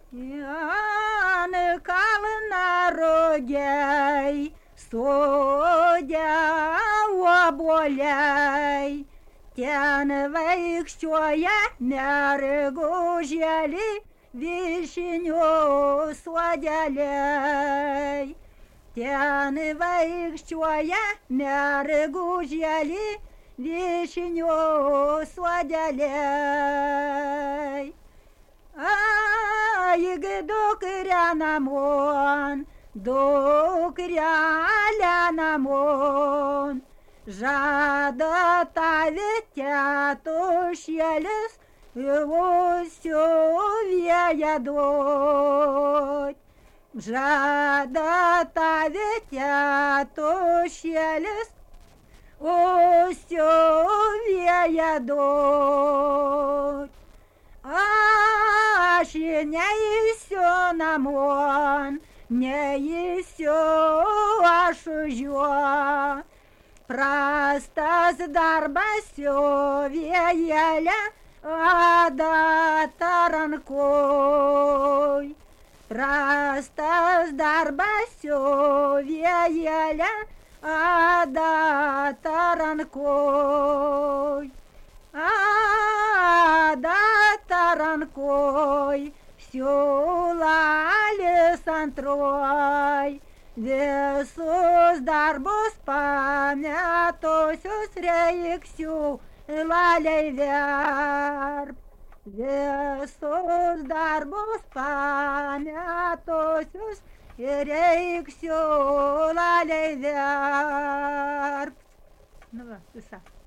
Ant kalno rugiai, sode obuoliai, ten vaikščioja mergužėlė, vyšnių sodeliai. Ten vaikščioja mergužėlė, vyšnių sodeliai. Aig dukrė namon, dukrelė namon, žada tave tėtušėlis užsiuvėja duot. Žada tave tėtušėlis užsiuvėja duot. Aš neįsiu namon, neįsiu aš už jo. Prastas darbas siuvėjelė, adata rankoj. Prastas darbas siuvėjelė, adata rankoj. Adata rankoj, siūlelis antroj. Visus darbus pametusius reiksiu lalei verp. Visus darbus pametusius reiksiu lalei verp. Nu va, visa.